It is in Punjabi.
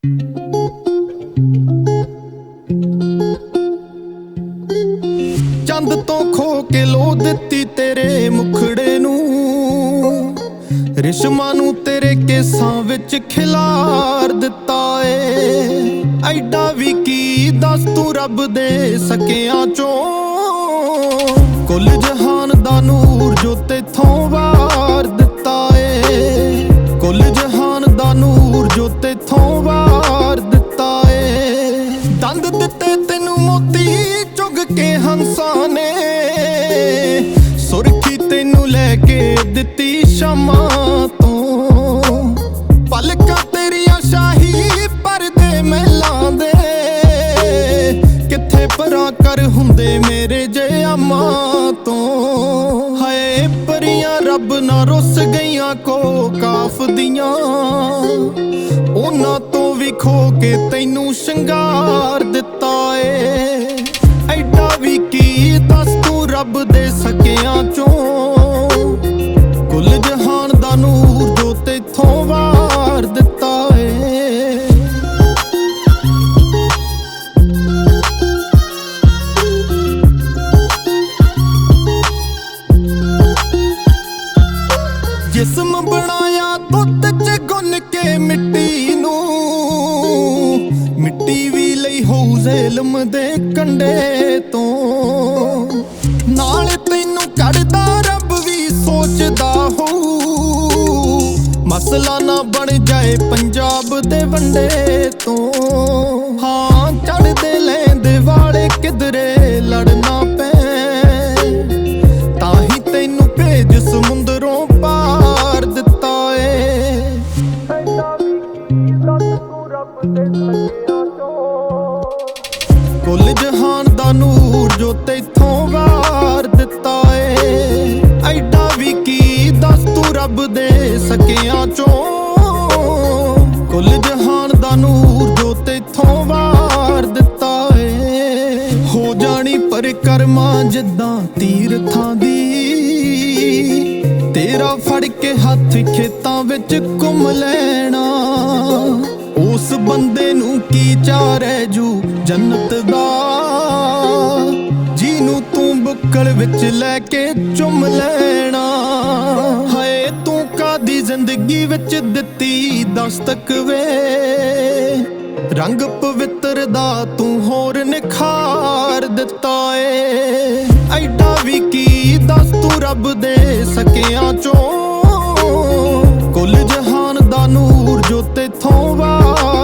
ਚੰਦ ਤੋਂ ਖੋ ਕੇ ਲੋ ਦਿੱਤੀ ਤੇਰੇ ਮੁਖੜੇ ਨੂੰ, ਰਿਸ਼ਮਾਂ ਨੂੰ ਤੇਰੇ ਕੇਸਾਂ ਵਿੱਚ ਖਿਲਾਰ ਦਿੱਤਾ ਏ। ਐਡਾ ਵੀ ਕੀ ਦੱਸ ਤੂੰ ਰੱਬ ਦੇ ਸਕਿਆਂ ਚੋਂ, ਕੁੱਲ ਜਹਾਨ ਦਾ ਨੂਰ ਜੋ ਤੇਥੋਂ ਵਾਰ ਦਿੱਤਾ ਏ। ਕੁੱਲ ਜਹਾਨ ਦਾ ਨੂਰ ਜੋ ਤੇਥੋਂ ਵਾਰ ਦਿੱਤਾ ਏ। ਦੰਦ ਦਿੱਤੇ ਤੈਨੂੰ ਮੋਤੀ ਚੁਗ ਕੇ ਹੰਸਾਂ ਨੇ, ਸੁਰਖੀ ਤੈਨੂੰ ਲੈ ਕੇ ਦਿੱਤੀ ਸ਼ਾਮਾਂ ਤੋਂ। ਪਲਕਾਂ ਤੇਰੀਆਂ ਸ਼ਾਹੀ ਪਰਦੇ ਮਹਿਲਾਂ ਦੇ, ਕਿੱਥੇ ਪਰਾਂ ਕਰ ਹੁੰਦੇ ਮੇਰੇ ਜਿਆਮਾਂ ਤੋਂ। ਹਾਏ ਪਰੀਆਂ ਰੱਬ ਨਾ ਰੁੱਸ ਗਈਆਂ ਕੋ ਕਾਫ ਦੀਆਂ, ਉਹਨਾਂ ਤੋਂ ਵੀ ਖੋ ਕੇ ਤੈਨੂੰ ਸ਼ਿੰਗਾਰ ਦਿੱਤਾ ਏ। ਐਡਾ ਵੀ ਕੀ ਦੱਸ ਤੂੰ ਰੱਬ ਦੇ ਸਕਿਆਂ ਚੋਂ, ਕੁੱਲ ਜਹਾਨ ਦਾ ਨੂਰ ਜੋ ਤੇਥੋਂ ਵਾਰ ਦਿੱਤਾ ਏ। ਜਿਸਮ ਬਣਾਇਆ ਦੁੱਧ ਚ ਗੁੰਨ ਕੇ ਮਿੱਟੀ ਨੂੰ, ਮਿੱਟੀ ਵੀ ਲਈ ਹੋਊ ਜ਼ੇਲਮ ਦੇ ਕੰਡੇ ਤੋਂ। ਨਾਲ ਤੈਨੂੰ ਕੱਢਦਾ ਰੱਬ ਵੀ ਸੋਚਦਾ ਹੋਊ, ਮਸਲਾ ਨਾ ਬਣ ਜਾਏ ਪੰਜਾਬ ਦੇ ਵੰਡੇ ਤੋਂ। ਹਾਂ ਚੜ੍ਹਦੇ ਲੈਂਦੇ ਵਾਲੇ ਕਿਧਰੇ ਲੜਨਾ ਪੈ, ਤਾਂ ਹੀ ਤੈਨੂੰ ਭੇਜ ਸਮੁੰਦਰੋਂ ਪਾਰ ਦਿੱਤਾ ਏ। ਕੁੱਲ ਜਹਾਨ ਦਾ ਨੂਰ ਜੋ ਤੇਥੋਂ ਵਾਰ ਦਿੱਤਾ ਏ। ਐਡਾ ਵੀ ਕੀ ਦੱਸ ਤੂੰ ਰੱਬ ਦੇ ਸਕਿਆਂ ਚੋਂ, ਕੁੱਲ ਜਹਾਨ ਦਾ ਨੂਰ ਜੋ ਤੇਥੋਂ ਵਾਰ ਦਿੱਤਾ ਏ। ਹੋ ਜਾਣੀ ਪਰਿਕਰਮਾ ਜਿੱਦਾਂ ਤੀਰਥਾਂ ਦੀ, ਤੇਰਾ ਫੜ ਕੇ ਹੱਥ ਖੇਤਾਂ ਵਿੱਚ ਘੁੰਮ ਲੈਣਾ। ਉਸ ਬੰਦੇ ਨੂੰ ਕੀ ਚਾਅ ਰਹਿ ਜੂ ਜੰਨਤ ਦਾ, ਜਿਹਨੂੰ ਤੂੰ ਬੁੱਕਲ ਵਿੱਚ ਲੈ ਕੇ ਚੁੰਮ ਲੈਣਾ। ਹਾਏ ਤੂੰ ਕਾਦੀ ਜ਼ਿੰਦਗੀ ਵਿੱਚ ਦਿੱਤੀ ਦਸਤਕ ਵੇ, ਰੰਗ ਪਵਿੱਤਰ ਦਾ ਤੂੰ ਹੋਰ ਨਿਖਾਰ ਦਿੱਤਾ ਏ। ਐਡਾ ਵੀ ਕੀ ਦੱਸ ਤੂੰ ਰੱਬ ਦੇ ਸਕਿਆਂ ਚੋਂ, ਕੁੱਲ ਜਹਾਨ ਦਾ ਨੂਰ ਜੋ ਤੇਥੋਂ ਵਾਰ